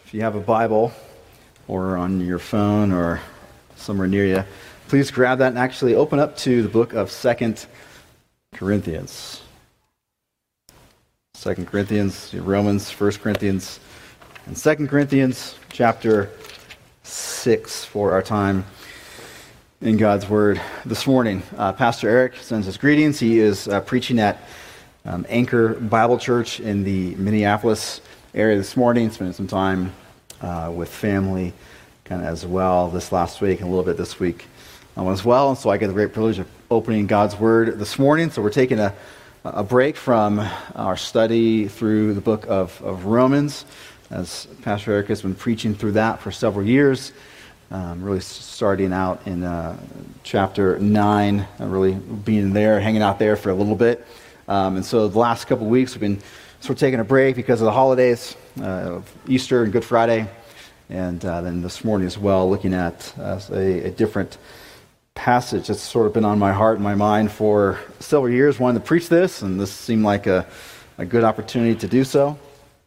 If you have a Bible or on your phone or somewhere near you, please grab that and actually open up to the book of 2 Corinthians. 2 Corinthians, Romans, 1 Corinthians, and 2 Corinthians chapter 6 for our time in God's Word this morning. Pastor Eric sends his greetings. He is preaching at Anchor Bible Church in the Minneapolis area this morning, spending some time with family kind of as well this last week and a little bit this week as well. And so I get the great privilege of opening God's Word this morning. So we're taking a break from our study through the book of Romans, as Pastor Eric has been preaching through that for several years, really starting out in chapter 9, really being there, hanging out there for a little bit. And so the last couple of weeks we've been sort of taking a break because of the holidays of Easter and Good Friday, and then this morning as well, looking at a different passage that's sort of been on my heart and my mind for several years, wanting to preach this, and this seemed like a good opportunity to do so.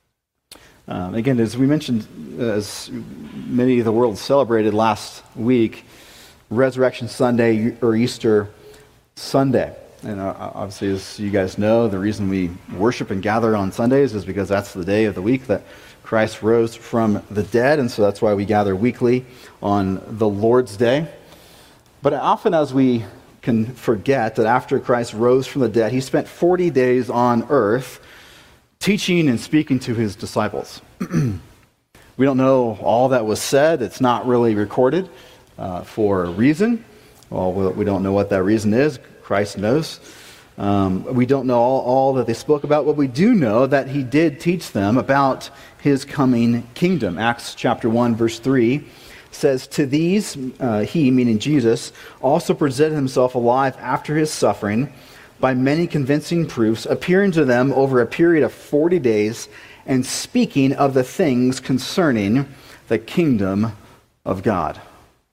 Again, as we mentioned, as many of the world celebrated last week, Resurrection Sunday or Easter Sunday. And obviously, as you guys know, the reason we worship and gather on Sundays is because that's the day of the week that Christ rose from the dead, and so that's why we gather weekly on the Lord's Day. But often as we can forget that after Christ rose from the dead, he spent 40 days on earth teaching and speaking to his disciples. We don't know all that was said. It's not really recorded for a reason. Well, we don't know what that reason is. Christ knows. We don't know all that they spoke about, but we do know that he did teach them about his coming kingdom. Acts chapter 1, verse 3 says, "To these, he, meaning Jesus, also presented himself alive after his suffering by many convincing proofs, appearing to them over a period of 40 days and speaking of the things concerning the kingdom of God."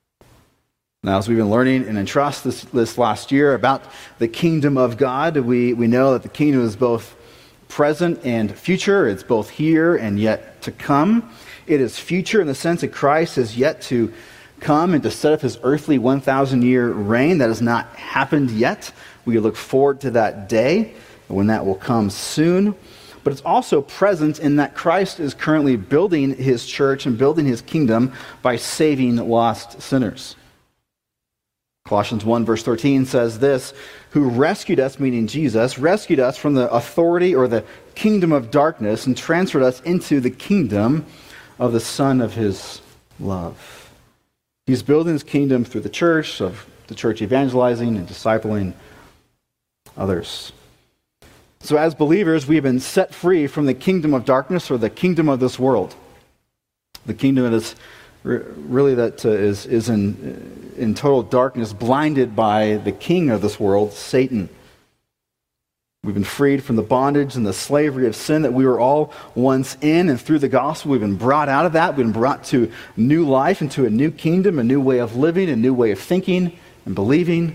Now, as we've been learning and entrust this last year about the kingdom of God, we know that the kingdom is both present and future. It's both here and yet to come. It is future in the sense that Christ is yet to come and to set up his earthly 1,000-year reign. That has not happened yet. We look forward to that day when that will come soon. But it's also present in that Christ is currently building his church and building his kingdom by saving lost sinners. Colossians 1 verse 13 says this, "Who rescued us," meaning Jesus, "rescued us from the authority or the kingdom of darkness and transferred us into the kingdom of the Son of his love." He's building his kingdom through the church, of the church evangelizing and discipling others. So as believers, we have been set free from the kingdom of darkness or the kingdom of this world. The kingdom that is really is in total darkness, blinded by the king of this world, Satan. We've been freed from the bondage and the slavery of sin that we were all once in, and through the gospel we've been brought out of that. We've been brought to new life, into a new kingdom, a new way of living, a new way of thinking and believing.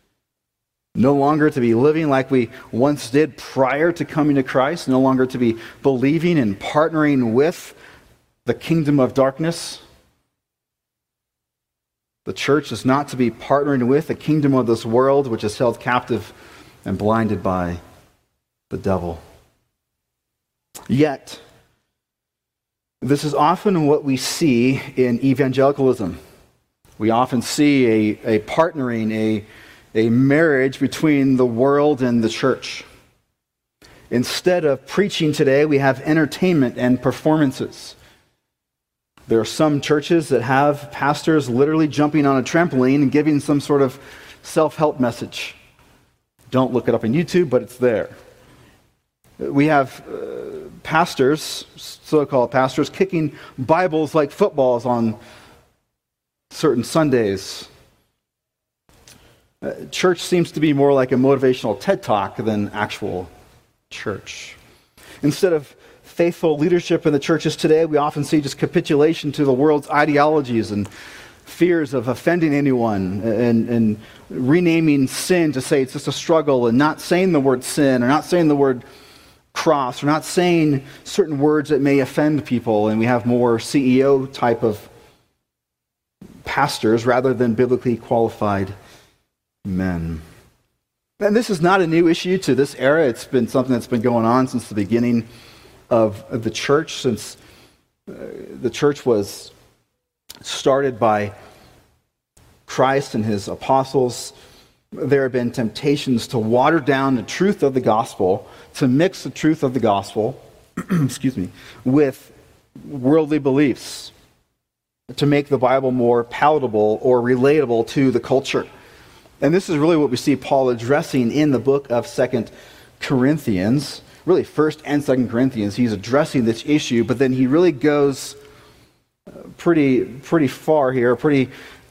No longer to be living like we once did prior to coming to Christ, no longer to be believing and partnering with the kingdom of darkness. The church is not to be partnering with the kingdom of this world, which is held captive and blinded by the devil. Yet, this is often what we see in evangelicalism. We often see a partnering, a marriage between the world and the church. Instead of preaching today, we have entertainment and performances. There are some churches that have pastors literally jumping on a trampoline and giving some sort of self-help message. Don't look it up on YouTube, but it's there. We have pastors, so-called pastors, kicking Bibles like footballs on certain Sundays. Church seems to be more like a motivational TED Talk than actual church. Instead of faithful leadership in the churches today, we often see just capitulation to the world's ideologies and fears of offending anyone, and renaming sin to say it's just a struggle, and not saying the word sin or not saying the word cross. We're not saying certain words that may offend people, and we have more CEO type of pastors rather than biblically qualified men. And this is not a new issue to this era. It's been something that's been going on since the beginning of the church, since the church was started by Christ and his apostles. There have been temptations to water down the truth of the gospel, to mix the truth of the gospel, with worldly beliefs, to make the Bible more palatable or relatable to the culture. And this is really what we see Paul addressing in the book of 2 Corinthians. Really, 1 and 2 Corinthians, he's addressing this issue, but then he really goes pretty far here, pretty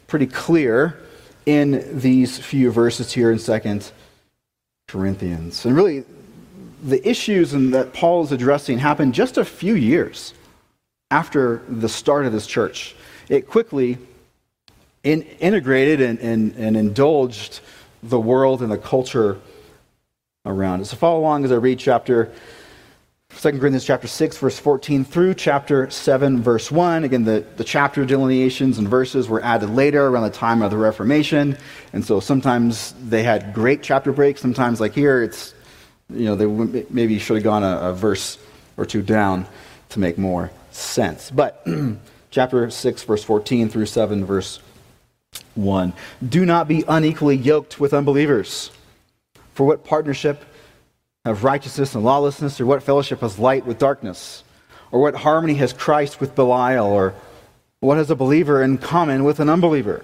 clear in these few verses here in 2 Corinthians. And really, the issues that Paul is addressing happened just a few years after the start of this church. It quickly integrated and indulged the world and the culture around it. So follow along as I read 2 Corinthians chapter 6, verse 14 through chapter 7, verse 1. Again, the chapter delineations and verses were added later around the time of the Reformation. And so sometimes they had great chapter breaks. Sometimes, like here, it's, they maybe should have gone a verse or two down to make more sense. But chapter 6, verse 14 through 7, verse 1. Do not be unequally yoked with unbelievers. For what partnership have righteousness and lawlessness, or what fellowship has light with darkness? Or what harmony has Christ with Belial? Or what has a believer in common with an unbeliever?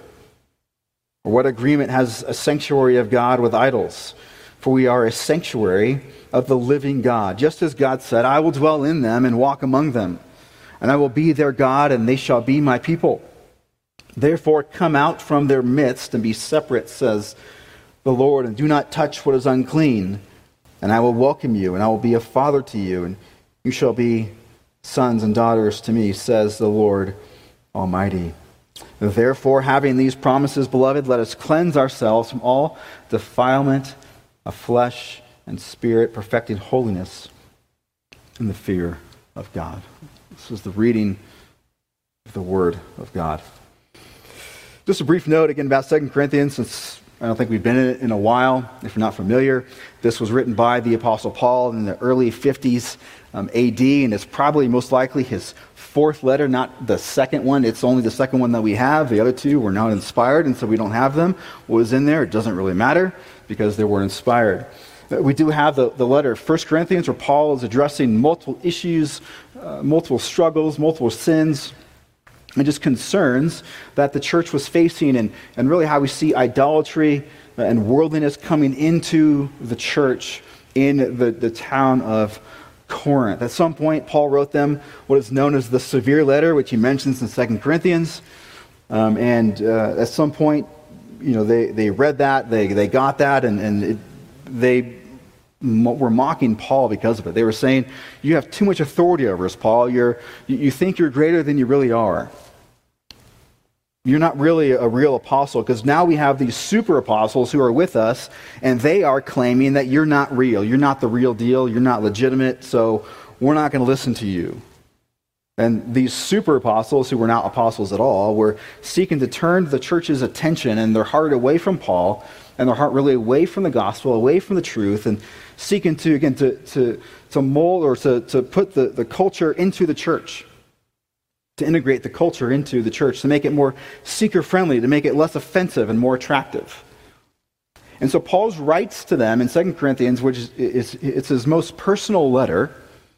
Or what agreement has a sanctuary of God with idols? For we are a sanctuary of the living God. Just as God said, I will dwell in them and walk among them, and I will be their God, and they shall be my people. Therefore come out from their midst and be separate, says the Lord, and do not touch what is unclean. And I will welcome you, and I will be a father to you, and you shall be sons and daughters to me, says the Lord Almighty. Therefore, having these promises, beloved, let us cleanse ourselves from all defilement of flesh and spirit, perfecting holiness in the fear of God. This is the reading of the Word of God. Just a brief note again about 2 Corinthians, since I don't think we've been in it in a while. If you're not familiar, this was written by the Apostle Paul in the early 50s AD, and it's probably most likely his fourth letter, not the second one. It's only the second one that we have. The other two were not inspired, and so we don't have them. What was in there, it doesn't really matter because they weren't inspired. We do have the letter of 1 Corinthians where Paul is addressing multiple issues, multiple struggles, multiple sins, and just concerns that the church was facing, and really how we see idolatry and worldliness coming into the church in the town of Corinth. At some point, Paul wrote them what is known as the severe letter, which he mentions in 2 Corinthians. At some point, they read that, they got that, they were mocking Paul because of it. They were saying, you have too much authority over us, Paul. You think you're greater than you really are. You're not really a real apostle, because now we have these super apostles who are with us, and they are claiming that you're not real. You're not the real deal. You're not legitimate, so we're not going to listen to you. And these super apostles, who were not apostles at all, were seeking to turn the church's attention and their heart away from Paul, and their heart really away from the gospel, away from the truth, and seeking to, again, to mold or to put the culture into the church, to integrate the culture into the church, to make it more seeker-friendly, to make it less offensive and more attractive. And so Paul writes to them in 2 Corinthians, which is his most personal letter,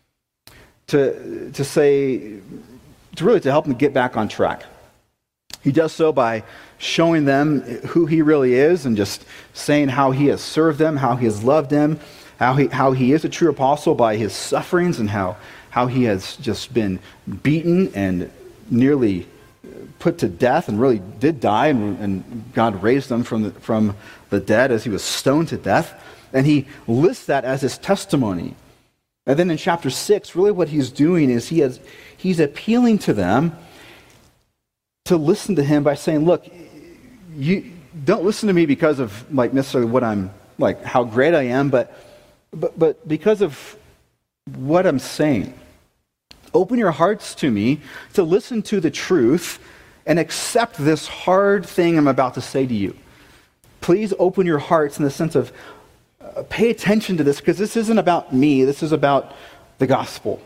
to help them get back on track. He does so by showing them who he really is, and just saying how he has served them, how he has loved them, how he is a true apostle by his sufferings, and how he has just been beaten and nearly put to death, and really did die, and God raised him from the dead as he was stoned to death. And he lists that as his testimony. And then in chapter 6, really what he's doing is he's appealing to them to listen to him by saying, look, you don't listen to me because of necessarily what I'm how great I am, but because of what I'm saying. Open your hearts to me to listen to the truth and accept this hard thing I'm about to say to you. Please open your hearts in the sense of pay attention to this, because this isn't about me. This is about the gospel.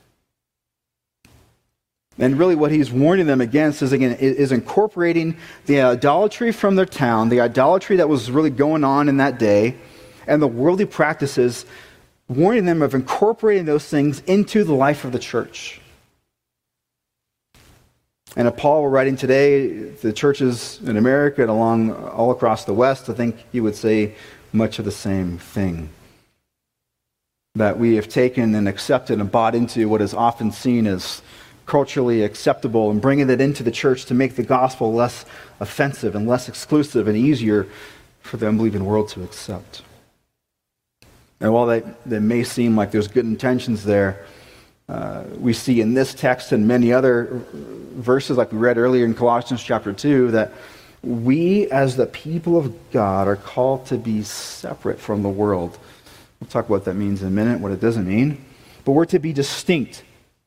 And really what he's warning them against is incorporating the idolatry from their town, the idolatry that was really going on in that day, and the worldly practices, warning them of incorporating those things into the life of the church. And if Paul were writing today, the churches in America and all across the West, I think he would say much of the same thing. That we have taken and accepted and bought into what is often seen as culturally acceptable, and bringing it into the church to make the gospel less offensive and less exclusive and easier for the unbelieving world to accept. And while that may seem like there's good intentions there, we see in this text and many other verses like we read earlier in Colossians chapter 2 that we as the people of God are called to be separate from the world. We'll talk about what that means in a minute, what it doesn't mean. But we're to be distinct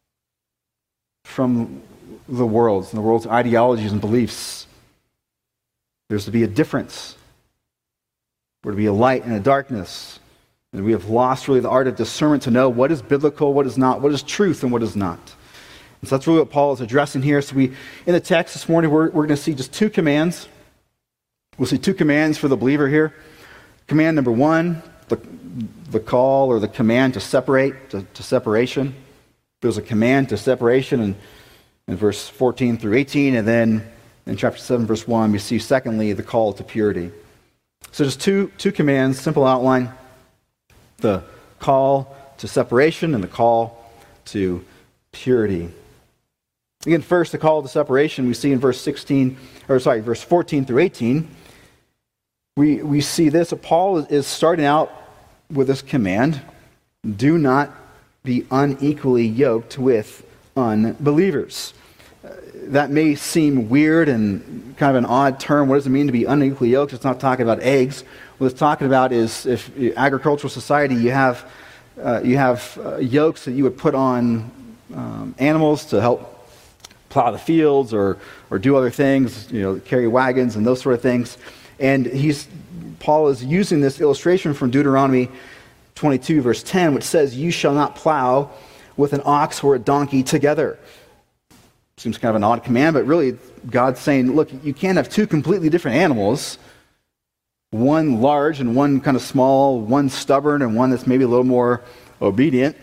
from the world's and the world's ideologies and beliefs. There's to be a difference. We're to be a light and a darkness. And we have lost really the art of discernment to know what is biblical, what is not, what is truth and what is not. And so that's really what Paul is addressing here. So in the text this morning, we're going to see just two commands. We'll see two commands for the believer here. Command number one, the call or the command to separate, to separation. There's a command to separation in verse 14 through 18, and then in chapter 7, verse 1, we see secondly the call to purity. So just two commands, simple outline. The call to separation and the call to purity. Again, first, the call to separation we see in verse 14 through 18. We see this. Paul is starting out with this command: do not be unequally yoked with unbelievers. That may seem weird and kind of an odd term. What does it mean to be unequally yoked? It's not talking about eggs. What it's talking about is if agricultural society, you have yokes that you would put on animals to help plow the fields or do other things, carry wagons and those sort of things. And Paul is using this illustration from Deuteronomy 22 verse 10, which says, "You shall not plow with an ox or a donkey together." Seems kind of an odd command, but really God's saying, look, you can't have two completely different animals, one large and one kind of small, one stubborn and one that's maybe a little more obedient.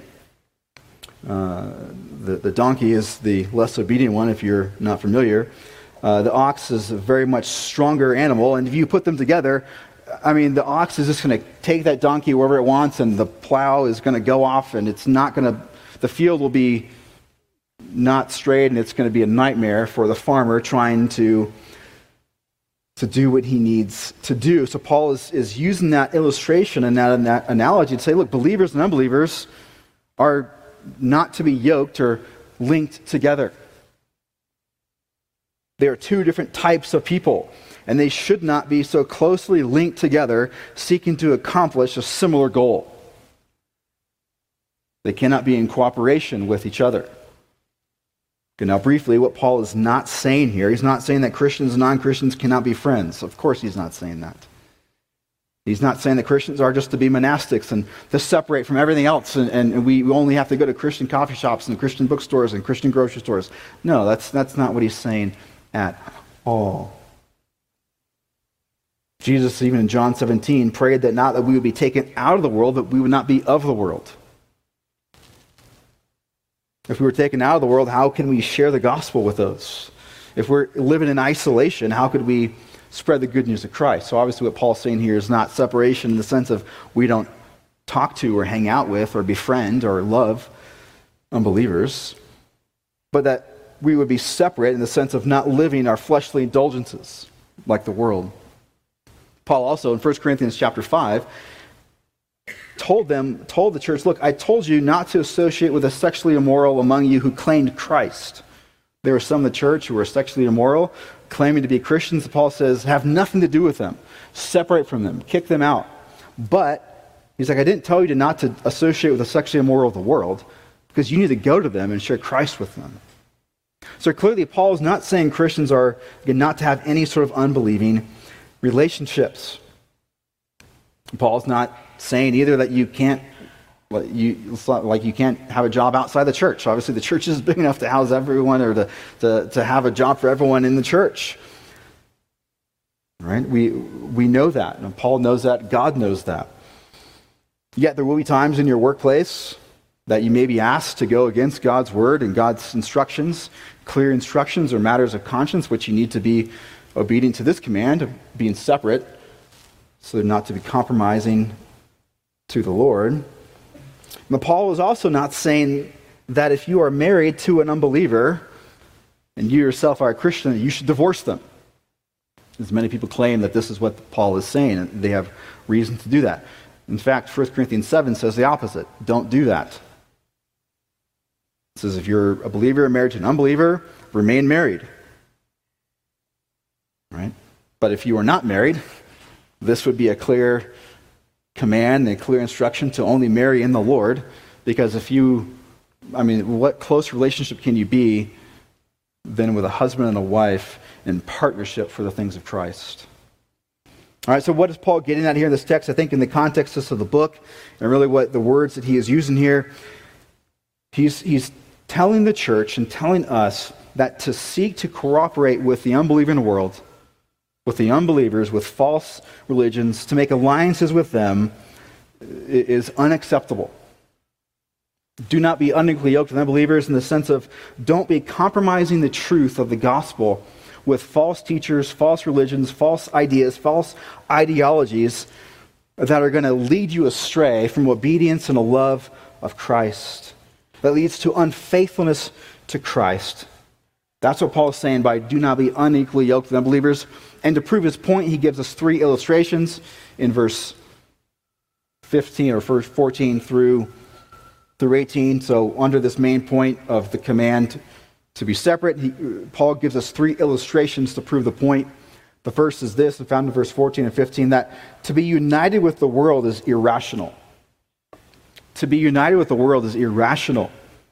The donkey is the less obedient one if you're not familiar. The ox is a very much stronger animal, and if you put them together, the ox is just going to take that donkey wherever it wants, and the plow is going to go off, and the field will be not straight, and it's going to be a nightmare for the farmer trying to do what he needs to do. So Paul is using that illustration and that analogy to say, look, believers and unbelievers are not to be yoked or linked together. They are two different types of people, and they should not be so closely linked together, seeking to accomplish a similar goal. They cannot be in cooperation with each other. Okay, now briefly, what Paul is not saying here, he's not saying that Christians and non-Christians cannot be friends. Of course he's not saying that. He's not saying that Christians are just to be monastics and to separate from everything else, and we only have to go to Christian coffee shops and Christian bookstores and Christian grocery stores. No, that's not what he's saying at all. Jesus, even in John 17, prayed that not that we would be taken out of the world, but we would not be of the world. If we were taken out of the world, how can we share the gospel with those? If we're living in isolation, how could we spread the good news of Christ? So obviously what Paul's saying here is not separation in the sense of we don't talk to or hang out with or befriend or love unbelievers, but that we would be separate in the sense of not living our fleshly indulgences like the world. Paul also in 1 Corinthians chapter 5 told the church, look, I told you not to associate with the sexually immoral among you who claimed Christ. There were some in the church who were sexually immoral, claiming to be Christians. Paul says, have nothing to do with them. Separate from them. Kick them out. But He's like, I didn't tell you not to associate with the sexually immoral of the world, because you need to go to them and share Christ with them. So clearly, Paul is not saying Christians are not to have any sort of unbelieving relationships. Paul's not saying either that you can't you can't have a job outside the church. Obviously, the church is big enough to house everyone, or to have a job for everyone in the church. Right? We know that, and Paul knows that. God knows that. Yet there will be times in your workplace that you may be asked to go against God's word and God's instructions, clear instructions or matters of conscience, which you need to be obedient to this command of being separate, so not to be compromising to the Lord. But Paul is also not saying that if you are married to an unbeliever and you yourself are a Christian, you should divorce them. As many people claim that this is what Paul is saying, and they have reason to do that. In fact, 1 Corinthians 7 says the opposite. Don't do that. It says if you're a believer and married to an unbeliever, remain married. Right? But if you are not married, this would be a clear command and a clear instruction to only marry in the Lord, because what close relationship can you be than with a husband and a wife in partnership for the things of Christ? All right, so what is Paul getting at here in this text? I think in the context of the book, and really what the words that he is using here, he's telling the church and telling us that to seek to cooperate with the unbelieving world, with the unbelievers, with false religions, to make alliances with them is unacceptable. Do not be unequally yoked with unbelievers, in the sense of don't be compromising the truth of the gospel with false teachers, false religions, false ideas, false ideologies that are going to lead you astray from obedience and a love of Christ, that leads to unfaithfulness to Christ. That's what Paul is saying by do not be unequally yoked with unbelievers. And to prove his point, he gives us 3 illustrations in verse 15 or verse 14 through 18. So under this main point of the command to be separate, Paul gives us 3 illustrations to prove the point. The first is this, and found in verse 14 and 15, that to be united with the world is irrational. To be united with the world is irrational.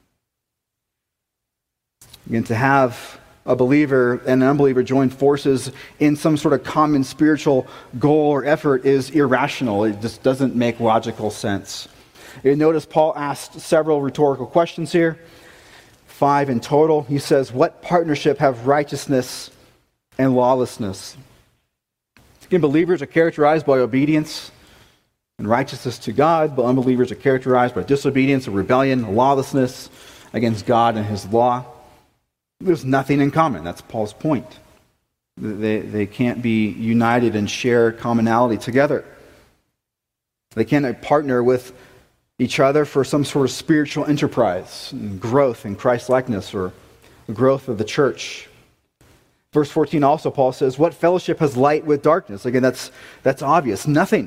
Again, to have a believer and an unbeliever join forces in some sort of common spiritual goal or effort is irrational. It just doesn't make logical sense. You notice Paul asked several rhetorical questions here, 5 in total. He says, what partnership have righteousness and lawlessness? Again, believers are characterized by obedience and righteousness to God, but unbelievers are characterized by disobedience and rebellion and lawlessness against God and his law. There's nothing in common. That's Paul's point. They can't be united and share commonality together. They can't partner with each other for some sort of spiritual enterprise and growth in Christ-likeness or the growth of the church. Verse 14 also, Paul says, what fellowship has light with darkness? Again, that's obvious. Nothing.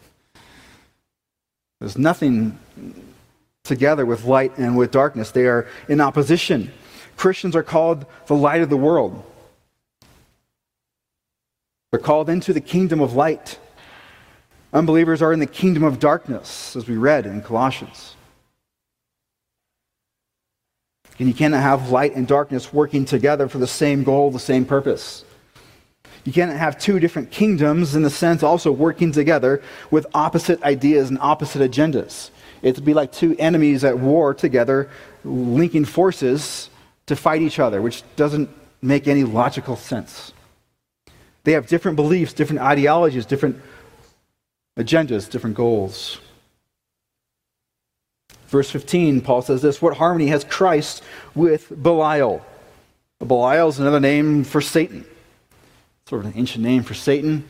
There's nothing together with light and with darkness. They are in opposition. Christians are called the light of the world. They're called into the kingdom of light. Unbelievers are in the kingdom of darkness, as we read in Colossians. And you cannot have light and darkness working together for the same goal, the same purpose. You cannot have 2 different kingdoms, in the sense, also working together with opposite ideas and opposite agendas. It'd be like 2 enemies at war together, linking forces to fight each other, which doesn't make any logical sense. They have different beliefs, different ideologies, different agendas, different goals. Verse 15, Paul says this, what harmony has Christ with Belial? Belial is another name for Satan. Sort of an ancient name for Satan.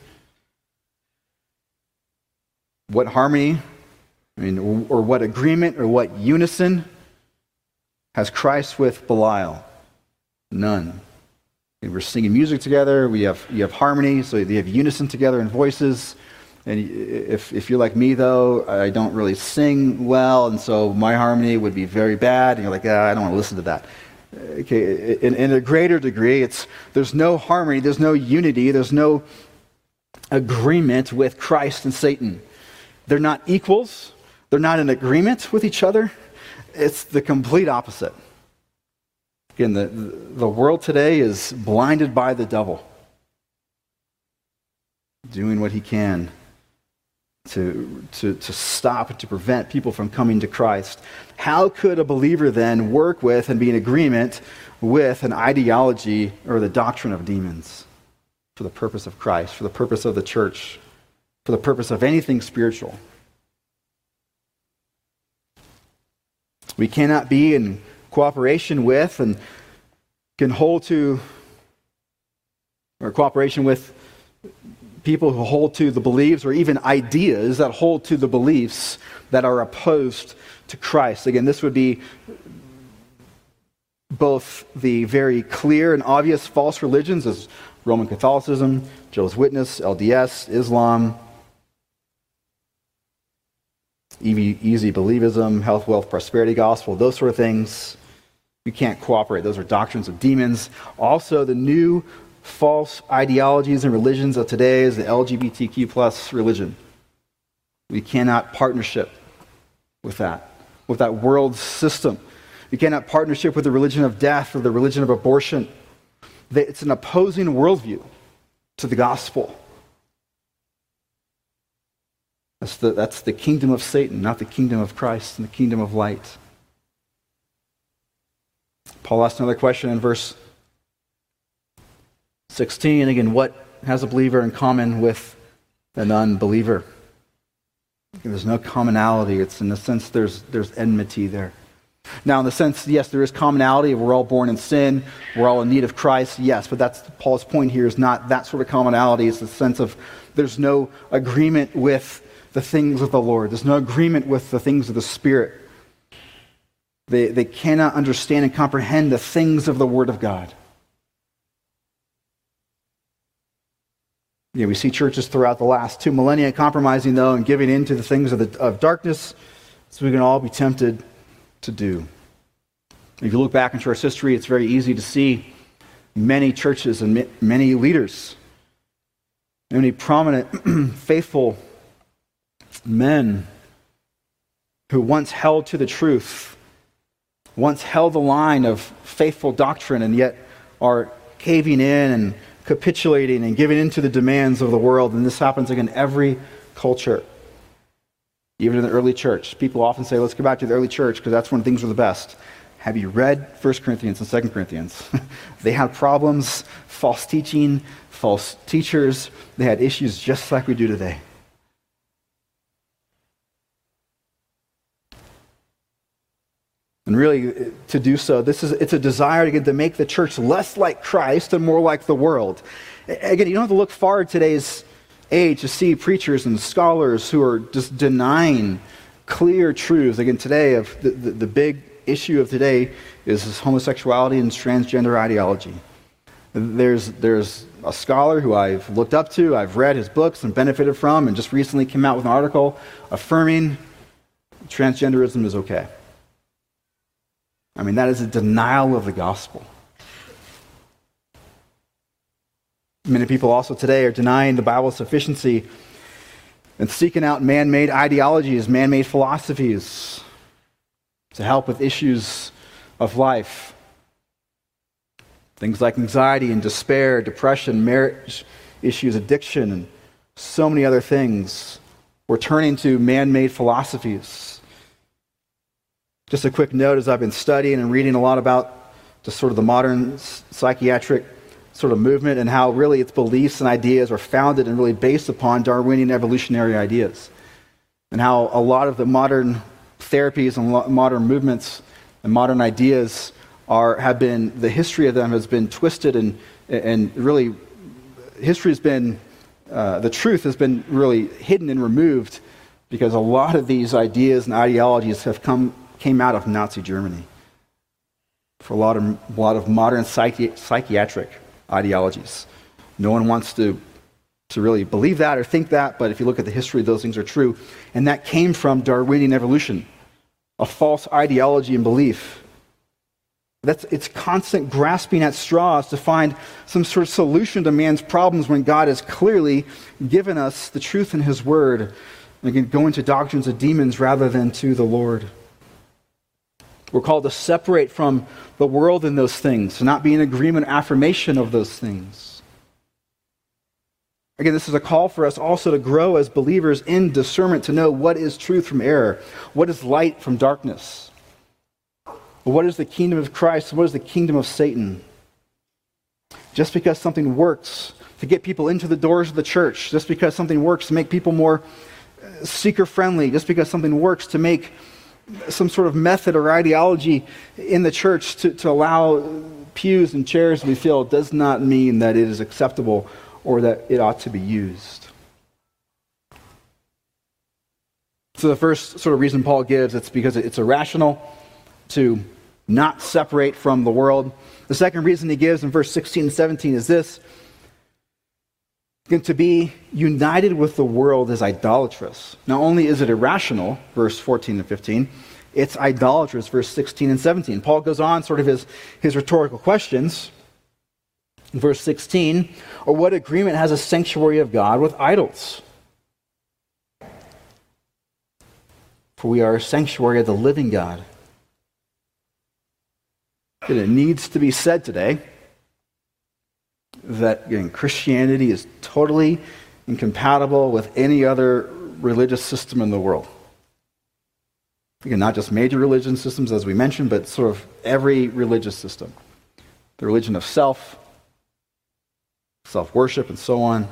What harmony, or what agreement, or what unison has Christ with Belial? None. We're singing music together. You have harmony, so you have unison together in voices. And if you're like me, though, I don't really sing well, and so my harmony would be very bad. And you're like, I don't want to listen to that. Okay, in a greater degree, there's no harmony, there's no unity, there's no agreement with Christ and Satan. They're not equals. They're not in agreement with each other. It's the complete opposite. Again, the world today is blinded by the devil, doing what he can to stop and to prevent people from coming to Christ. How could a believer then work with and be in agreement with an ideology or the doctrine of demons for the purpose of Christ, for the purpose of the church, for the purpose of anything spiritual? We cannot be in cooperation with and can hold to, or cooperation with people who hold to the beliefs or even ideas that hold to the beliefs that are opposed to Christ. Again, this would be both the very clear and obvious false religions as Roman Catholicism, Jehovah's Witness, LDS, Islam, easy believism, health, wealth, prosperity gospel, those sort of things. We can't cooperate. Those are doctrines of demons. Also, the new false ideologies and religions of today is the LGBTQ plus religion. We cannot partnership with that world system. We cannot partnership with the religion of death or the religion of abortion. It's an opposing worldview to the gospel. That's the kingdom of Satan, not the kingdom of Christ and the kingdom of light. Paul asks another question in verse 16. Again, what has a believer in common with an unbeliever? There's no commonality. It's in the sense there's enmity there. Now, in the sense, yes, there is commonality. We're all born in sin. We're all in need of Christ. Yes, but that's Paul's point here is not that sort of commonality. It's the sense of there's no agreement with the things of the Lord. There's no agreement with the things of the Spirit. They cannot understand and comprehend the things of the Word of God. We see churches throughout the last 2 millennia compromising, though, and giving in to the things of darkness, so we can all be tempted to do. If you look back in church history, it's very easy to see many churches and many leaders, many prominent, faithful men who once held to the truth, once held the line of faithful doctrine, and yet are caving in and capitulating and giving in to the demands of the world. And this happens again in every culture. Even in the early church. People often say, let's go back to the early church because that's when things were the best. Have you read 1 Corinthians and 2 Corinthians? They had problems, false teaching, false teachers. They had issues just like we do today. And really, to do so, it's a desire to make the church less like Christ and more like the world. Again, you don't have to look far at today's age to see preachers and scholars who are just denying clear truths. Again, today, the big issue of today is homosexuality and transgender ideology. There's a scholar who I've looked up to, I've read his books and benefited from, and just recently came out with an article affirming transgenderism is okay. I mean, that is a denial of the gospel. Many people also today are denying the Bible's sufficiency and seeking out man-made ideologies, man-made philosophies to help with issues of life. Things like anxiety and despair, depression, marriage issues, addiction, and so many other things. We're turning to man-made philosophies. Just a quick note, as I've been studying and reading a lot about just sort of the modern psychiatric sort of movement and how really its beliefs and ideas are founded and really based upon Darwinian evolutionary ideas. And how a lot of the modern therapies and modern movements and modern ideas the history of them has been twisted and really, history has been, the truth has been really hidden and removed because a lot of these ideas and ideologies came out of Nazi Germany for a lot of modern psychiatric ideologies. No one wants to really believe that or think that, but if you look at the history, those things are true. And that came from Darwinian evolution, a false ideology and belief. It's constant grasping at straws to find some sort of solution to man's problems when God has clearly given us the truth in His Word We can go into doctrines of demons rather than to the Lord. We're called to separate from the world in those things, to not be in agreement, affirmation of those things. Again, this is a call for us also to grow as believers in discernment, to know what is truth from error, what is light from darkness, what is the kingdom of Christ, what is the kingdom of Satan. Just because something works to get people into the doors of the church, just because something works to make people more seeker-friendly, just because something works to make some sort of method or ideology in the church to allow pews and chairs to be filled, does not mean that it is acceptable or that it ought to be used. So the first sort of reason Paul gives, it's because it's irrational to not separate from the world. The second reason he gives in verse 16 and 17 is this: to be united with the world is idolatrous. Not only is it irrational, verse 14 and 15, it's idolatrous, verse 16 and 17. Paul goes on sort of his rhetorical questions. In verse 16, or what agreement has a sanctuary of God with idols? For we are a sanctuary of the living God. And it needs to be said today that Christianity is totally incompatible with any other religious system in the world. Again, not just major religion systems, as we mentioned, but sort of every religious system. The religion of self-worship, and so on.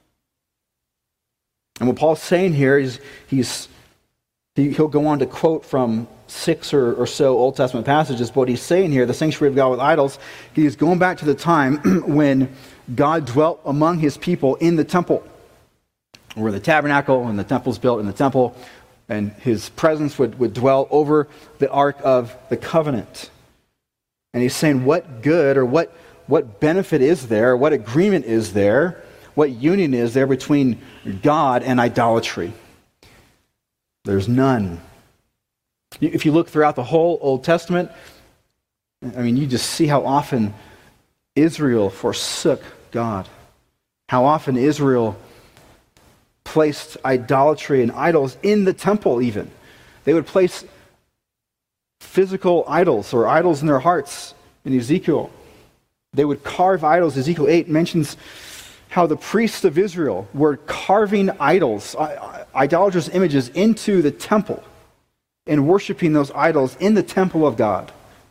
And what Paul's saying here is he'll go on to quote from 6 or so Old Testament passages, but what he's saying here, the sanctuary of God with idols, he's going back to the time when God dwelt among his people in the temple, where the tabernacle and the temple's built in the temple, and his presence would dwell over the Ark of the Covenant. And he's saying what good or what benefit is there, what agreement is there, what union is there between God and idolatry? There's none. If you look throughout the whole Old Testament, I mean, you just see how often Israel forsook God. How often Israel placed idolatry and idols in the temple even. They would place physical idols or idols in their hearts in Ezekiel. They would carve idols. Ezekiel 8 mentions how the priests of Israel were carving idols, idolatrous images, into the temple and worshiping those idols in the temple of God.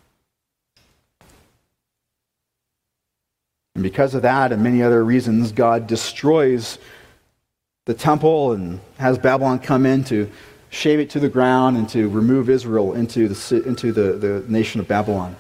And because of that and many other reasons, God destroys the temple and has Babylon come in to shave it to the ground and to remove Israel into the nation of Babylon.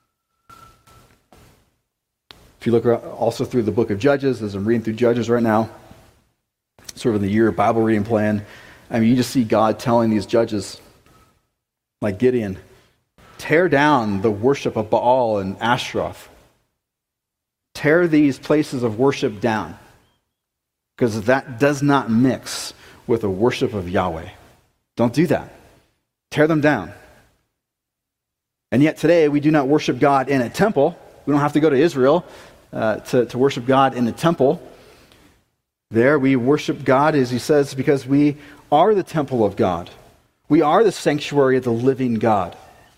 If you look also through the book of Judges, as I'm reading through Judges right now, sort of in the year Bible reading plan, I mean, you just see God telling these judges, like Gideon, tear down the worship of Baal and Ashtaroth. Tear these places of worship down, because that does not mix with the worship of Yahweh. Don't do that. Tear them down. And yet today we do not worship God in a temple. We don't have to go to Israel to worship God in a temple. There we worship God, as he says, because we are the temple of God. We are the sanctuary of the living God.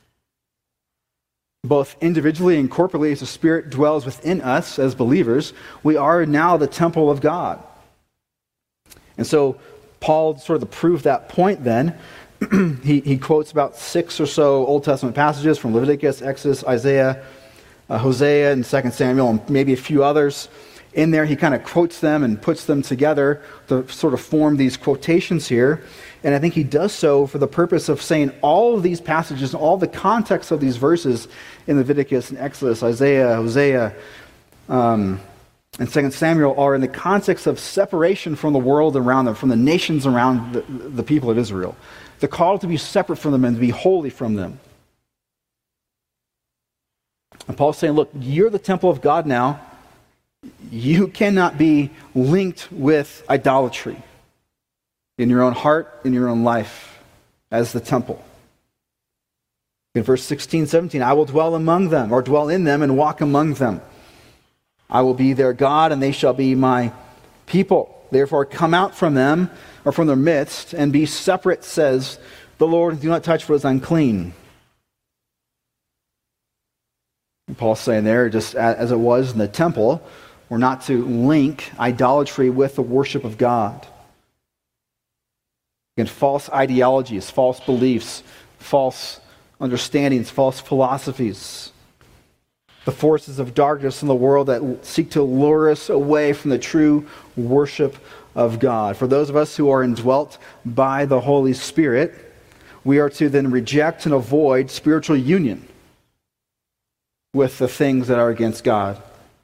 Both individually and corporately, as the Spirit dwells within us as believers, we are now the temple of God. And so Paul, sort of to prove that point then, he quotes about 6 or so Old Testament passages from Leviticus, Exodus, Isaiah, Hosea, and 2 Samuel, and maybe a few others. In there, he kind of quotes them and puts them together to sort of form these quotations here. And I think he does so for the purpose of saying all of these passages, all the context of these verses in Leviticus and Exodus, Isaiah, Hosea, and 2 Samuel are in the context of separation from the world around them, from the nations around the people of Israel. The call to be separate from them and to be holy from them. And Paul's saying, look, you're the temple of God now. You cannot be linked with idolatry in your own heart, in your own life, as the temple. In verse 16, 17, I will dwell among them, or dwell in them and walk among them. I will be their God, and they shall be my people. Therefore, come out from them, or from their midst, and be separate, says the Lord, do not touch what is unclean. And Paul's saying there, just as it was in the temple, we're not to link idolatry with the worship of God. Again, false ideologies, false beliefs, false understandings, false philosophies, the forces of darkness in the world that seek to lure us away from the true worship of God. For those of us who are indwelt by the Holy Spirit, we are to then reject and avoid spiritual union with the things that are against God.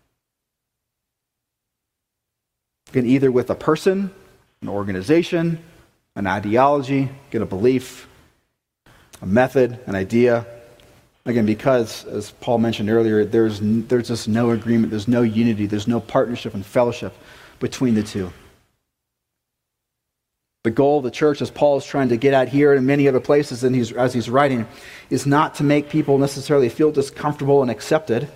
Again, either with a person, an organization, an ideology, again, a belief, a method, an idea. Again, because, as Paul mentioned earlier, there's just no agreement, there's no unity, there's no partnership and fellowship between the two. The goal of the church, as Paul is trying to get at here and many other places as he's writing, is not to make people necessarily feel discomfortable and accepted.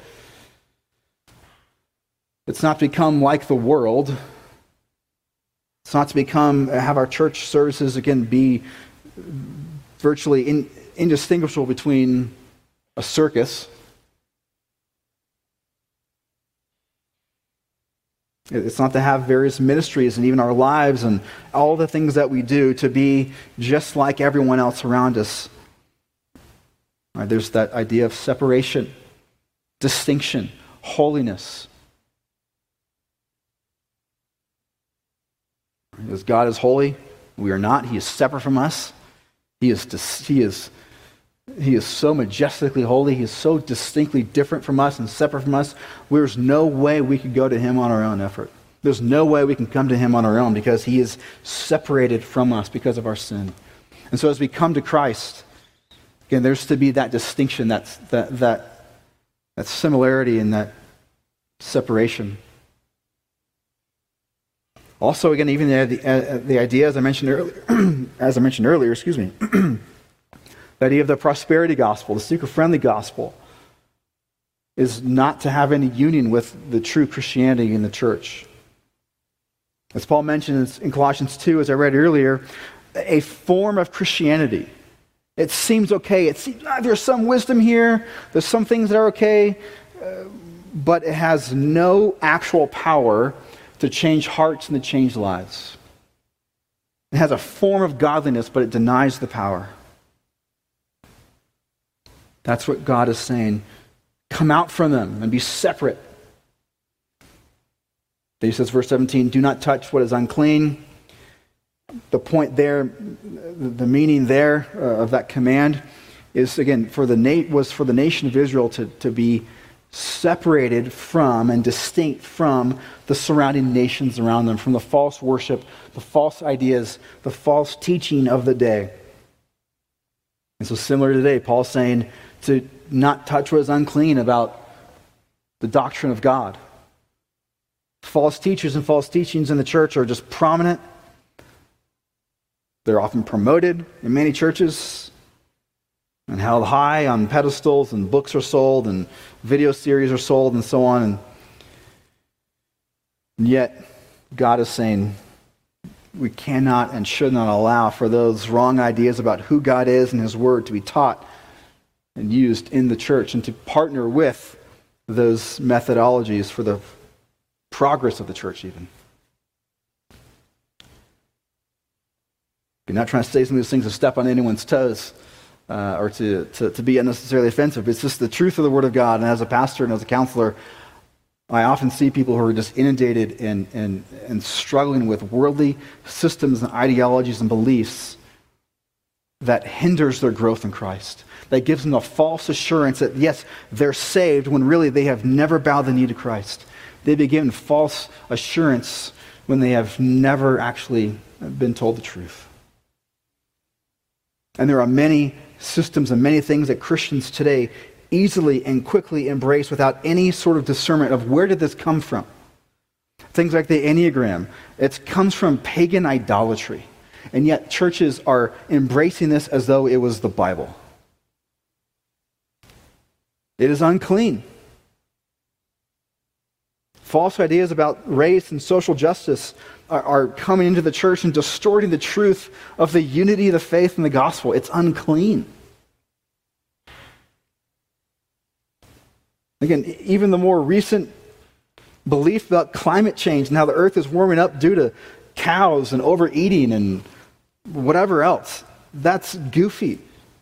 It's not to become like the world. It's not to have our church services, again, be virtually indistinguishable between a circus. It's not to have various ministries and even our lives and all the things that we do to be just like everyone else around us. Right, there's that idea of separation, distinction, holiness. As God is holy, we are not. He is separate from us. He is so majestically holy. He is so distinctly different from us and separate from us. There's no way we could go to him on our own effort. There's no way we can come to him on our own because he is separated from us because of our sin. And so as we come to Christ, again, there's to be that distinction, that similarity and that separation. Also, again, even the idea, as I mentioned earlier, the idea of the prosperity gospel, the seeker-friendly gospel, is not to have any union with the true Christianity in the church. As Paul mentions in Colossians 2, as I read earlier, a form of Christianity. It seems okay. It seems there's some wisdom here. There's some things that are okay, but it has no actual power to change hearts and to change lives. It has a form of godliness, but it denies the power. That's what God is saying. Come out from them and be separate. Then he says, verse 17, do not touch what is unclean. The point there, the meaning there of that command is, again, was for the nation of Israel to be separated from and distinct from the surrounding nations around them, from the false worship, the false ideas, the false teaching of the day. And so similar today, Paul's saying to not touch what is unclean about the doctrine of God. False teachers and false teachings in the church are just prominent. They're often promoted in many churches and held high on pedestals, and books are sold, and video series are sold, and so on. And yet, God is saying we cannot and should not allow for those wrong ideas about who God is and his word to be taught and used in the church, and to partner with those methodologies for the progress of the church even. You're not trying to say some of these things to step on anyone's toes or to be unnecessarily offensive. It's just the truth of the Word of God. And as a pastor and as a counselor, I often see people who are just inundated and struggling with worldly systems and ideologies and beliefs that hinders their growth in Christ. That gives them a false assurance that, yes, they're saved when really they have never bowed the knee to Christ. They be given false assurance when they have never actually been told the truth. And there are many systems and many things that Christians today easily and quickly embrace without any sort of discernment of where did this come from. Things like the Enneagram. It comes from pagan idolatry. And yet churches are embracing this as though it was the Bible. It is unclean. False ideas about race and social justice are coming into the church and distorting the truth of the unity of the faith and the gospel. It's unclean. Again, even the more recent belief about climate change and how the earth is warming up due to cows and overeating and whatever else, that's goofy.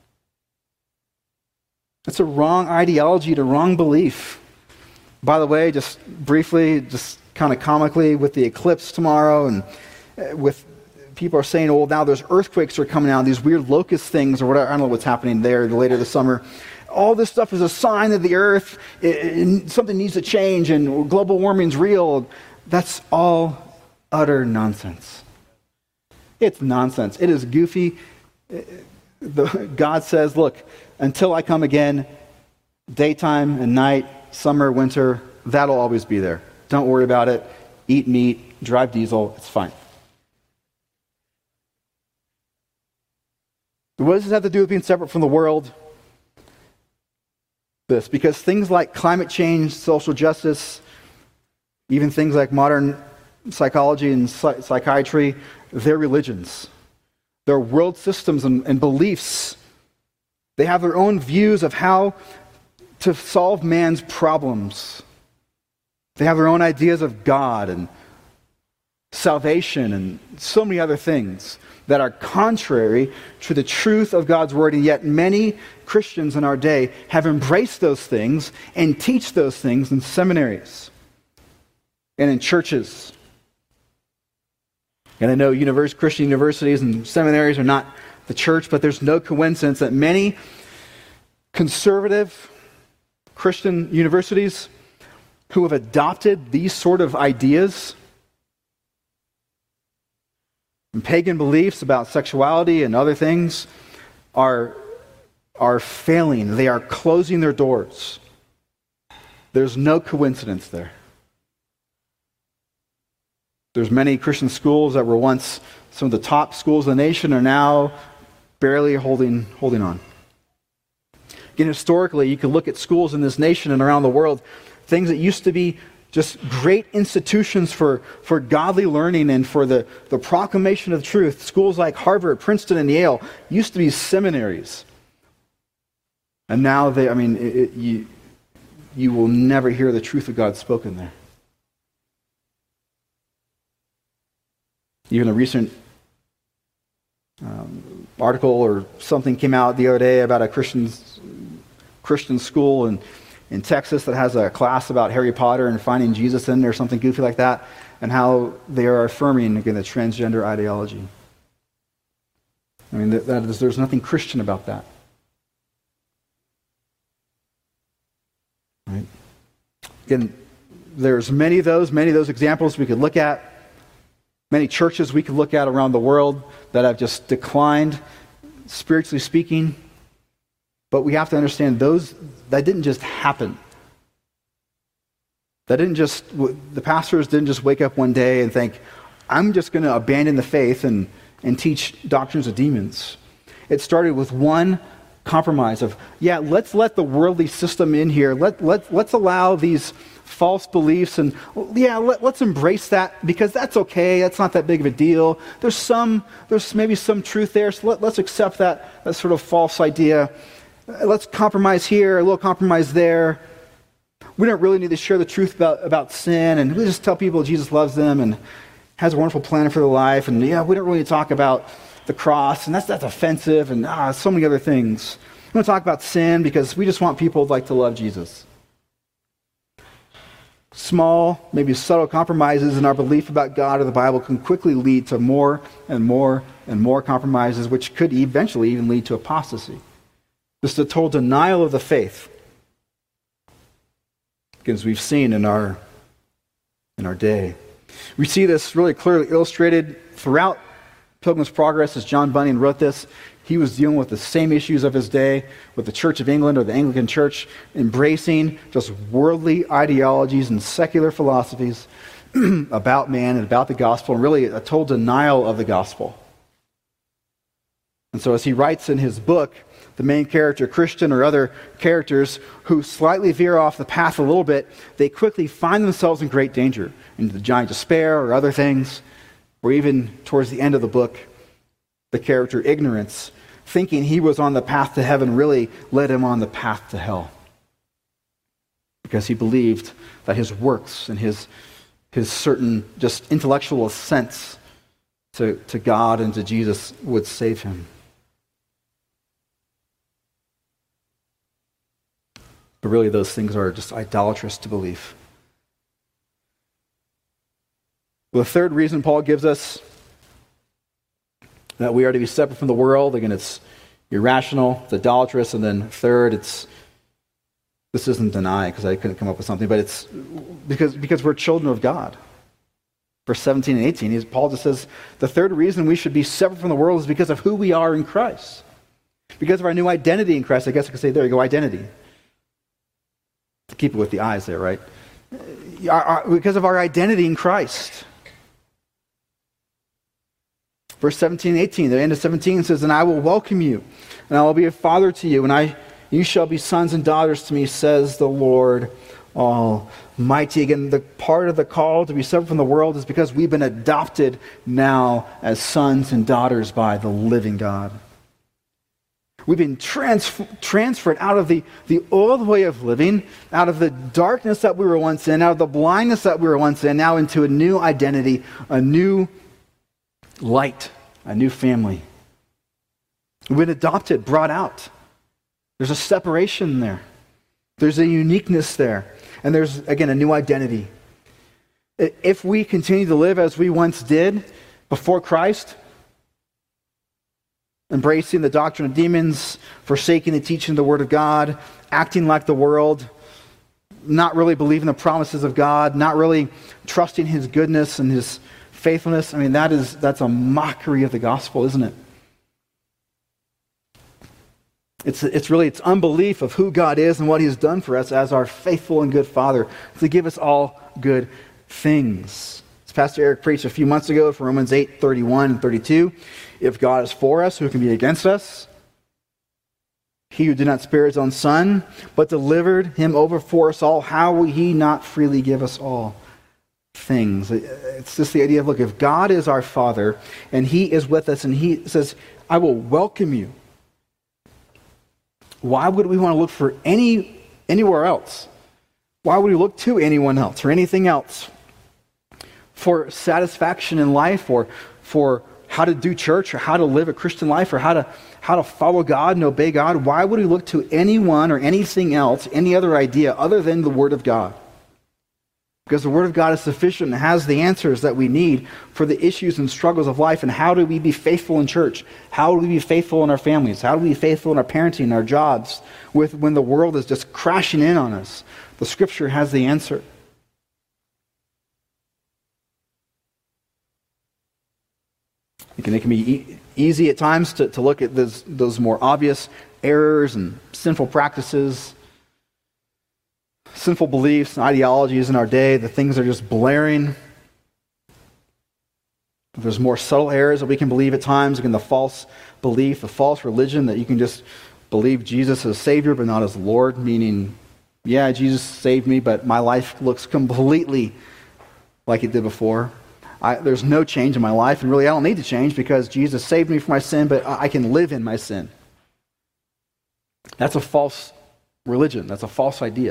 That's a wrong ideology, a wrong belief. By the way, just briefly, just kind of comically, with the eclipse tomorrow, and with people are saying, oh, now there's earthquakes are coming out, these weird locust things or whatever. I don't know what's happening there later this summer. All this stuff is a sign of the earth. Something needs to change, and global warming's real. That's all utter nonsense. It's nonsense. It is goofy. God says, look, until I come again, daytime and night, summer, winter, that'll always be there. Don't worry about it. Eat meat, drive diesel, it's fine. What does this have to do with being separate from the world? This, because things like climate change, social justice, even things like modern psychology and psychiatry, they're religions. They're world systems and beliefs. They have their own views of how to solve man's problems. They have their own ideas of God and salvation and so many other things that are contrary to the truth of God's word, and yet many Christians in our day have embraced those things and teach those things in seminaries and in churches. And I know Christian universities and seminaries are not the church, but there's no coincidence that many conservative Christian universities who have adopted these sort of ideas and pagan beliefs about sexuality and other things are failing. They are closing their doors. There's no coincidence there. There's many Christian schools that were once some of the top schools in the nation are now barely holding on. Again, historically, you can look at schools in this nation and around the world, things that used to be just great institutions for godly learning and for the proclamation of truth. Schools like Harvard, Princeton, and Yale used to be seminaries. And now you will never hear the truth of God spoken there. Even a recent article or something came out the other day about a Christian school in Texas that has a class about Harry Potter and finding Jesus in there, or something goofy like that, and how they are affirming, again, the transgender ideology. I mean, there's nothing Christian about that. Right? Again, there's many of those examples we could look at. Many churches we could look at around the world that have just declined, spiritually speaking. But we have to understand that didn't just happen. The pastors didn't just wake up one day and think, I'm just going to abandon the faith and teach doctrines of demons. It started with one compromise of, let's let the worldly system in here. Let's allow these false beliefs and let's embrace that because that's okay. That's not that big of a deal. There's maybe some truth there. So let's accept that sort of false idea. Let's compromise here, a little compromise there. We don't really need to share the truth about sin, and we just tell people Jesus loves them and has a wonderful plan for their life, and we don't really talk about the cross, and that's offensive, and so many other things. We don't talk about sin because we just want people to love Jesus. Small, maybe subtle compromises in our belief about God or the Bible can quickly lead to more and more and more compromises, which could eventually even lead to apostasy. Just a total denial of the faith, as we've seen in our day. We see this really clearly illustrated throughout Pilgrim's Progress as John Bunyan wrote this. He was dealing with the same issues of his day with the Church of England or the Anglican Church, embracing just worldly ideologies and secular philosophies about man and about the gospel, and really a total denial of the gospel. And so as he writes in his book, the main character, Christian, or other characters who slightly veer off the path a little bit, they quickly find themselves in great danger, into the giant despair or other things, or even towards the end of the book, the character Ignorance, thinking he was on the path to heaven, really led him on the path to hell. Because he believed that his works and his certain just intellectual assents to God and to Jesus would save him. But really those things are just idolatrous to believe. Well, the third reason Paul gives us that we are to be separate from the world, again, it's irrational, it's idolatrous, and then third, this isn't deny because I couldn't come up with something, but it's because we're children of God. Verse 17 and 18, Paul just says, the third reason we should be separate from the world is because of who we are in Christ. Because of our new identity in Christ. I guess I could say, there you go, identity. To keep it with the eyes there, right? Because of our identity in Christ. Verse 17 and 18, the end of 17 says, and I will welcome you, and I will be a father to you, and you shall be sons and daughters to me, says the Lord Almighty. Again, the part of the call to be separate from the world is because we've been adopted now as sons and daughters by the living God. We've been transferred out of the old way of living, out of the darkness that we were once in, out of the blindness that we were once in, now into a new identity, a new light, a new family. We've been adopted, brought out. There's a separation there. There's a uniqueness there. And there's, again, a new identity. If we continue to live as we once did before Christ, embracing the doctrine of demons, forsaking the teaching of the Word of God, acting like the world, not really believing the promises of God, not really trusting His goodness and His faithfulness, I mean, that's a mockery of the gospel, isn't it? It's unbelief of who God is and what He has done for us as our faithful and good Father to give us all good things. As Pastor Eric preached a few months ago from Romans 8:31 and 32, if God is for us, who can be against us? He who did not spare His own Son, but delivered Him over for us all, how will He not freely give us all things? It's just the idea of, look, if God is our Father and He is with us and He says, I will welcome you, why would we want to look for anywhere else? Why would we look to anyone else or anything else for satisfaction in life, or for how to do church, or how to live a Christian life, or how to follow God and obey God? Why would we look to anyone or anything else, any other idea other than the Word of God? Because the Word of God is sufficient and has the answers that we need for the issues and struggles of life. And how do we be faithful in church? How do we be faithful in our families? How do we be faithful in our parenting, our jobs, when the world is just crashing in on us? The Scripture has the answer. It can be easy at times to look at those more obvious errors and sinful practices, sinful beliefs and ideologies in our day, the things that are just blaring. There's more subtle errors that we can believe at times. Again, the false belief, the false religion that you can just believe Jesus as Savior but not as Lord, meaning, yeah, Jesus saved me, but my life looks completely like it did before. There's no change in my life, and really I don't need to change because Jesus saved me from my sin, but I can live in my sin. That's a false religion. That's a false idea.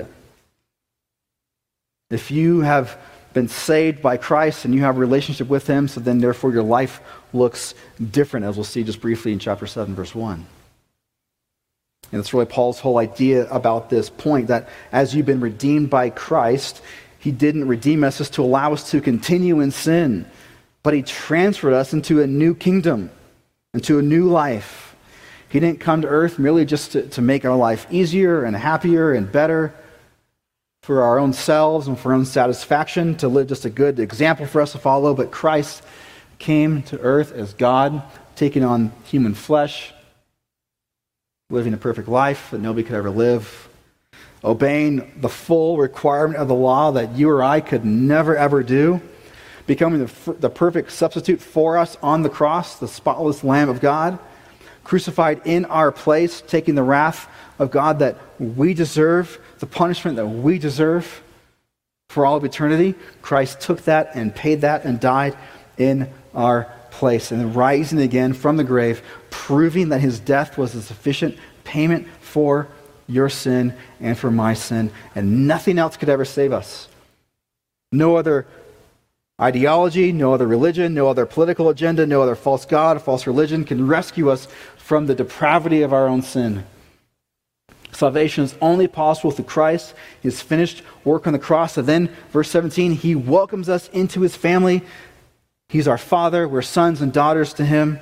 If you have been saved by Christ and you have a relationship with Him, so then therefore your life looks different, as we'll see just briefly in chapter 7, verse 1. And that's really Paul's whole idea about this point, that as you've been redeemed by Christ, He didn't redeem us just to allow us to continue in sin, but He transferred us into a new kingdom, into a new life. He didn't come to earth merely just to make our life easier and happier and better for our own selves and for our own satisfaction, to live just a good example for us to follow, but Christ came to earth as God, taking on human flesh, living a perfect life that nobody could ever live, obeying the full requirement of the law that you or I could never ever do, becoming the perfect substitute for us on the cross, the spotless Lamb of God, crucified in our place, taking the wrath of God that we deserve, the punishment that we deserve for all of eternity. Christ took that and paid that and died in our place. And then rising again from the grave, proving that his death was a sufficient payment for your sin and for my sin. And nothing else could ever save us. No other ideology, no other religion, no other political agenda, no other false god, false religion can rescue us from the depravity of our own sin. Salvation is only possible through Christ, his finished work on the cross. And then, verse 17, he welcomes us into his family. He's our Father. We're sons and daughters to him.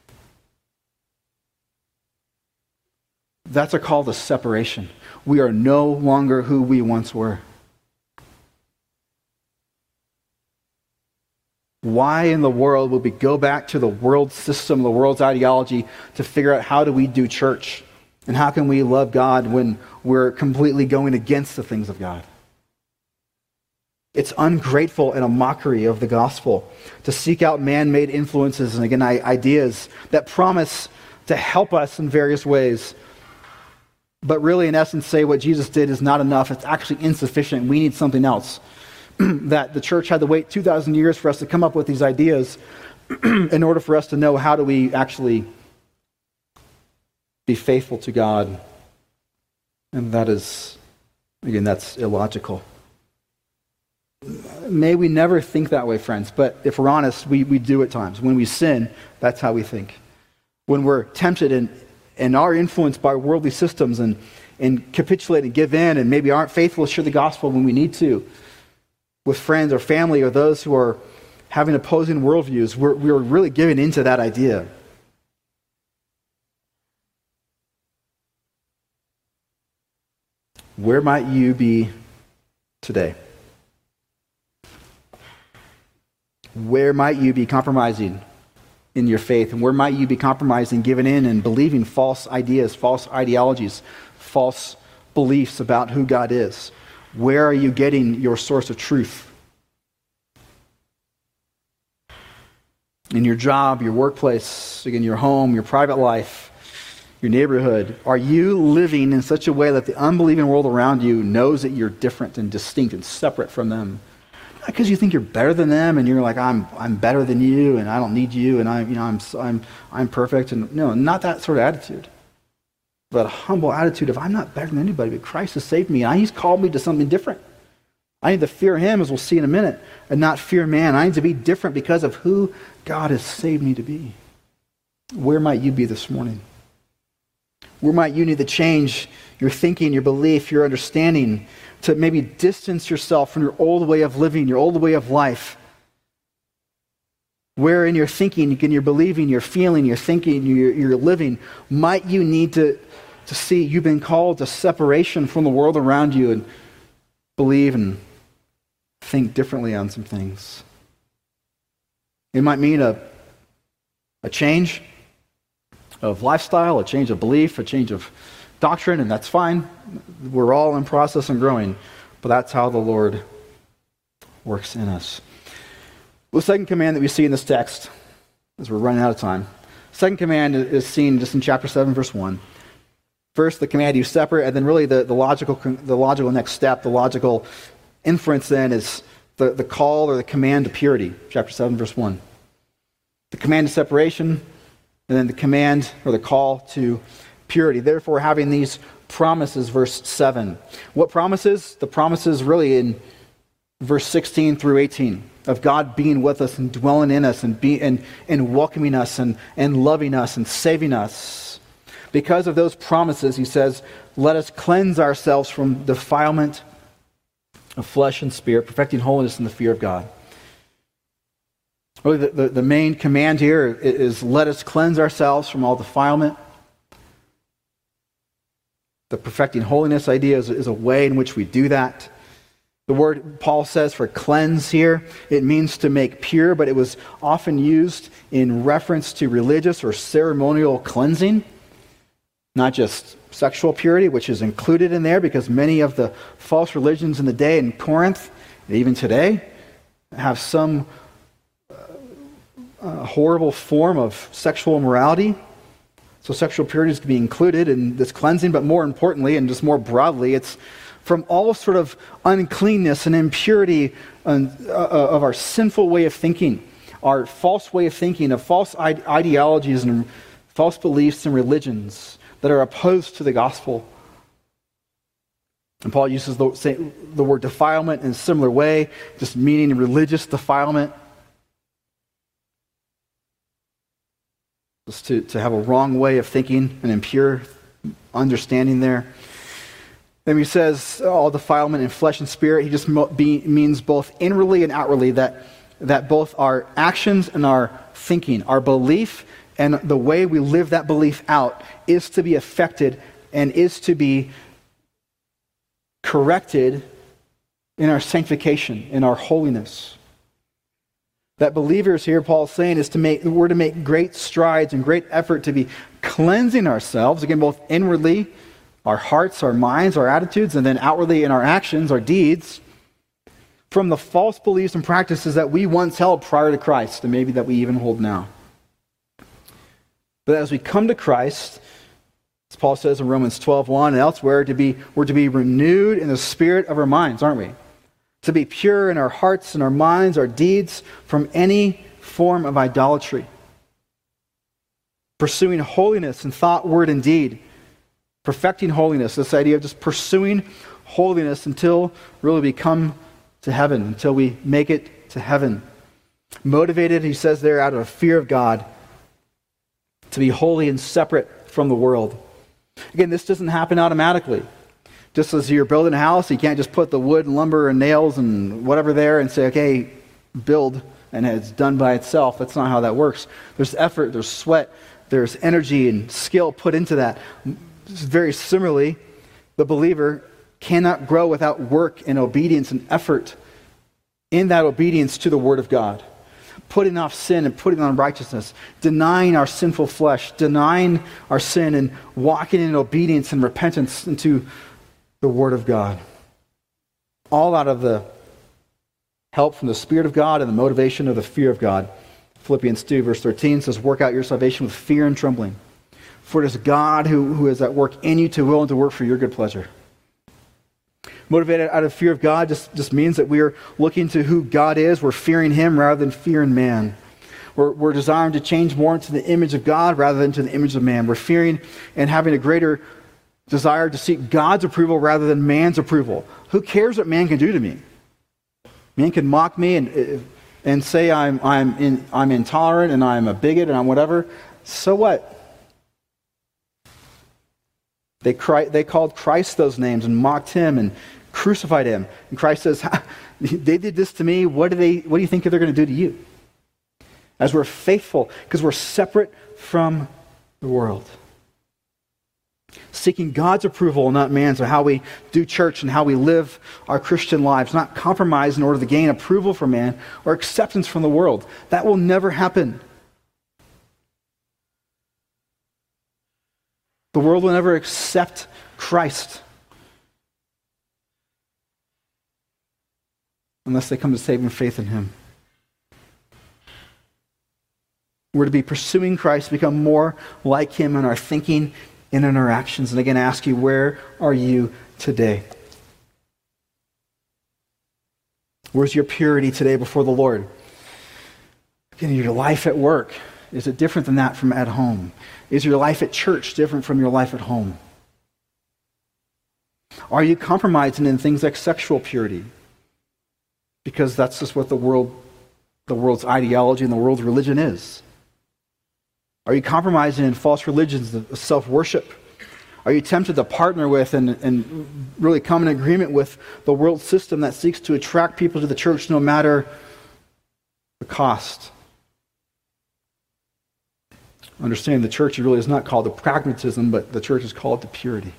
That's a call to separation. We are no longer who we once were. Why in the world would we go back to the world system, the world's ideology, to figure out how do we do church? And how can we love God when we're completely going against the things of God? It's ungrateful and a mockery of the gospel to seek out man-made influences and, again, ideas that promise to help us in various ways. But really, in essence, say what Jesus did is not enough. It's actually insufficient. We need something else. That the church had to wait 2,000 years for us to come up with these ideas in order for us to know how do we actually be faithful to God. And that is, again, that's illogical. May we never think that way, friends. But if we're honest, we do at times. When we sin, that's how we think. When we're tempted and are influenced by worldly systems and capitulate and give in and maybe aren't faithful to share the gospel when we need to, with friends or family or those who are having opposing worldviews, we're really giving into that idea. Where might you be today? Where might you be compromising in your faith? And where might you be compromising, giving in and believing false ideas, false ideologies, false beliefs about who God is? Where are you getting your source of truth? In your job, your workplace, again, your home, your private life, your neighborhood, are you living in such a way that the unbelieving world around you knows that you're different and distinct and separate from them? Not because you think you're better than them and you're like, I'm better than you and I don't need you and I'm perfect. And no, not that sort of attitude. But a humble attitude of, I'm not better than anybody, but Christ has saved me, and he's called me to something different. I need to fear him, as we'll see in a minute, and not fear man. I need to be different because of who God has saved me to be. Where might you be this morning? Where might you need to change your thinking, your belief, your understanding, to maybe distance yourself from your old way of living, your old way of life? Where in your thinking, in your believing, your feeling, your thinking, your living, might you need to see you've been called to separation from the world around you and believe and think differently on some things? It might mean a change of lifestyle, a change of belief, a change of doctrine, and that's fine. We're all in process and growing, but that's how the Lord works in us. The second command that we see in this text, as we're running out of time, second command is seen just in chapter 7, verse 1. First, the command you separate, and then really the logical next step, the logical inference then is the call or the command to purity, chapter 7, verse 1. The command to separation, and then the command or the call to purity. Therefore, having these promises, verse 7. What promises? The promises really in verse 16 through 18 of God being with us and dwelling in us and welcoming us and loving us and saving us. Because of those promises, he says, let us cleanse ourselves from defilement of flesh and spirit, perfecting holiness in the fear of God. Really, the main command here is let us cleanse ourselves from all defilement. The perfecting holiness idea is a way in which we do that. The word Paul says for cleanse here, it means to make pure, but it was often used in reference to religious or ceremonial cleansing. Not just sexual purity, which is included in there because many of the false religions in the day in Corinth, and even today, have some horrible form of sexual immorality. So sexual purity is to be included in this cleansing, but more importantly, and just more broadly, it's from all sort of uncleanness and impurity of our sinful way of thinking, our false way of thinking, of false ideologies and false beliefs and religions that are opposed to the gospel. And Paul uses the word defilement in a similar way, just meaning religious defilement. Just to have a wrong way of thinking, an impure understanding there. Then he says all defilement in flesh and spirit. He just means both inwardly and outwardly, that both our actions and our thinking, our belief and the way we live that belief out is to be affected and is to be corrected in our sanctification, in our holiness. That believers here, Paul's saying, we're to make great strides and great effort to be cleansing ourselves, again, both inwardly, our hearts, our minds, our attitudes, and then outwardly in our actions, our deeds, from the false beliefs and practices that we once held prior to Christ, and maybe that we even hold now. But as we come to Christ, as Paul says in Romans 12:1 and elsewhere, we're to be renewed in the spirit of our minds, aren't we? To be pure in our hearts and our minds, our deeds, from any form of idolatry. Pursuing holiness in thought, word, and deed. Perfecting holiness, this idea of just pursuing holiness until really we come to heaven, until we make it to heaven. Motivated, he says there, out of a fear of God, to be holy and separate from the world. Again, this doesn't happen automatically. Just as you're building a house, you can't just put the wood and lumber and nails and whatever there and say, okay, build, and it's done by itself. That's not how that works. There's effort, there's sweat, there's energy and skill put into that. Very similarly, the believer cannot grow without work and obedience and effort in that obedience to the Word of God. Putting off sin and putting on righteousness, denying our sinful flesh, denying our sin and walking in obedience and repentance into the Word of God. All out of the help from the Spirit of God and the motivation of the fear of God. Philippians 2 verse 13 says, work out your salvation with fear and trembling. For it is God who is at work in you to will and to work for your good pleasure. Motivated out of fear of God just means that we are looking to who God is. We're fearing Him rather than fearing man. We're desiring to change more into the image of God rather than to the image of man. We're fearing and having a greater desire to seek God's approval rather than man's approval. Who cares what man can do to me? Man can mock me and say I'm intolerant and I'm a bigot and I'm whatever. So what? They called Christ those names and mocked Him and crucified Him. And Christ says, they did this to me. What do you think they're going to do to you? As we're faithful, because we're separate from the world. Seeking God's approval, not man's, of how we do church and how we live our Christian lives. Not compromise in order to gain approval from man or acceptance from the world. That will never happen. The world will never accept Christ unless they come to saving faith in Him. We're to be pursuing Christ, become more like Him in our thinking and in our actions. And again, I ask you, where are you today? Where's your purity today before the Lord? Again, your life at work, is it different than that from at home? Is your life at church different from your life at home? Are you compromising in things like sexual purity? Because that's just what the world's ideology and the world's religion is. Are you compromising in false religions of self-worship? Are you tempted to partner with and really come in agreement with the world system that seeks to attract people to the church no matter the cost? Understanding the church really is not called to pragmatism, but the church is called to purity.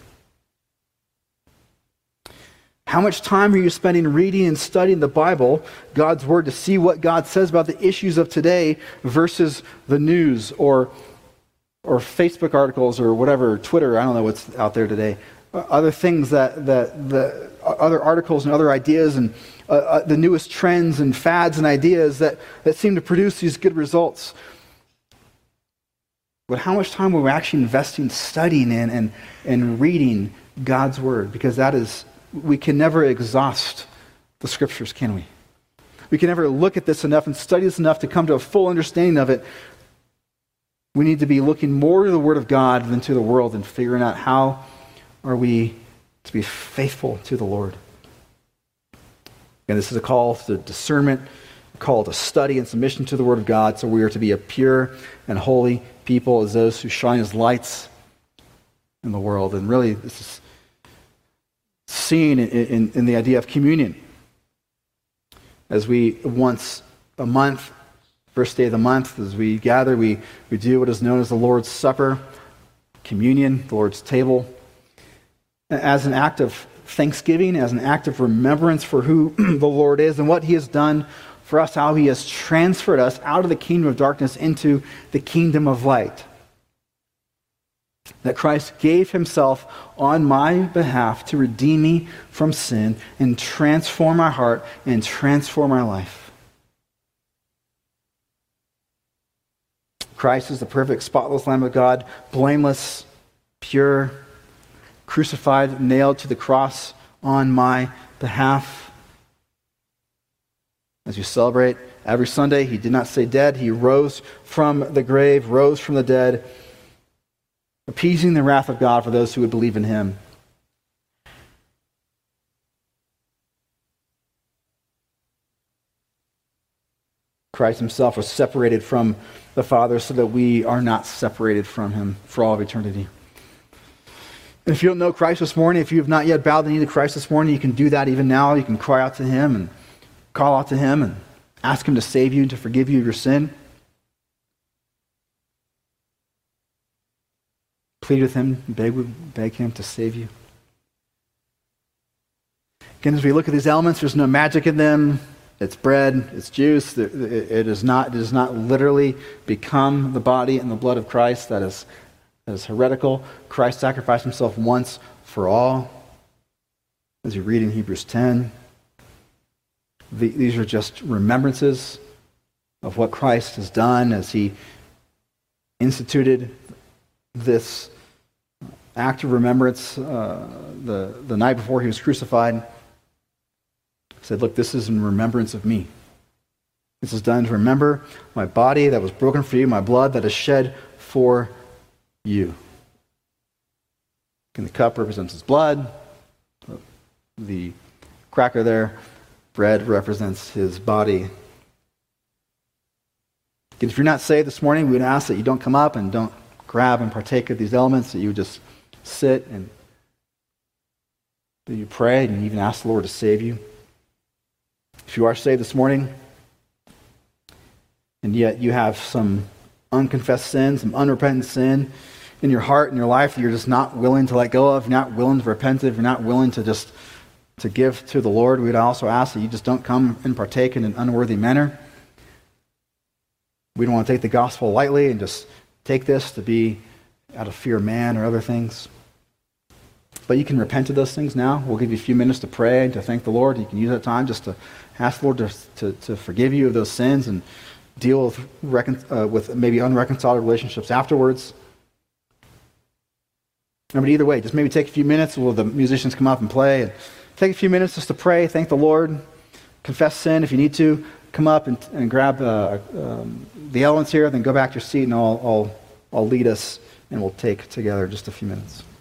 How much time are you spending reading and studying the Bible, God's Word, to see what God says about the issues of today versus the news or Facebook articles or whatever, Twitter, I don't know what's out there today. Other things the other articles and other ideas and the newest trends and fads and ideas that seem to produce these good results. but how much time are we actually investing studying in and reading God's Word? Because we can never exhaust the Scriptures, can we? We can never look at this enough and study this enough to come to a full understanding of it. We need to be looking more to the Word of God than to the world and figuring out how are we to be faithful to the Lord. And this is a call to discernment, a call to study and submission to the Word of God, so we are to be a pure and holy people as those who shine as lights in the world. And really, this is seen in the idea of communion. As we once a month, first day of the month, as we gather, we do what is known as the Lord's Supper, communion, the Lord's table, as an act of thanksgiving, as an act of remembrance for who the Lord is and what He has done for us, how He has transferred us out of the kingdom of darkness into the kingdom of light. That Christ gave Himself on my behalf to redeem me from sin and transform my heart and transform my life. Christ is the perfect, spotless Lamb of God, blameless, pure, crucified, nailed to the cross on my behalf. As you celebrate every Sunday, He did not stay dead. He rose from the grave, rose from the dead, appeasing the wrath of God for those who would believe in Him. Christ Himself was separated from the Father so that we are not separated from Him for all of eternity. And if you don't know Christ this morning, if you have not yet bowed the knee to Christ this morning, you can do that even now. You can cry out to Him and call out to Him and ask Him to save you and to forgive you of your sin. Plead with Him, beg Him to save you. Again, as we look at these elements, there's no magic in them. It's bread, it's juice. It does not literally become the body and the blood of Christ. That is heretical. Christ sacrificed Himself once for all. As you read in Hebrews 10, these are just remembrances of what Christ has done as He instituted this act of remembrance the night before He was crucified. He said, look, this is in remembrance of me. This is done to remember my body that was broken for you, my blood that is shed for you. And the cup represents His blood. The cracker there, bread, represents His body. And if you're not saved this morning, we would ask that you don't come up and don't grab and partake of these elements, that you would just sit and that you pray and even ask the Lord to save you. If you are saved this morning, and yet you have some unconfessed sin, some unrepentant sin in your heart and your life that you're just not willing to let go of, you're not willing to repent of, you're not willing to just to give to the Lord, we'd also ask that you just don't come and partake in an unworthy manner. We don't want to take the gospel lightly and just take this to be out of fear of man or other things. But you can repent of those things now. We'll give you a few minutes to pray and to thank the Lord. You can use that time just to ask the Lord to forgive you of those sins and deal with maybe unreconciled relationships afterwards. But either way, just maybe take a few minutes while the musicians come up and play. And take a few minutes just to pray, thank the Lord, confess sin if you need to. Come up and grab the elements here, then go back to your seat, and I'll lead us, and we'll take together just a few minutes.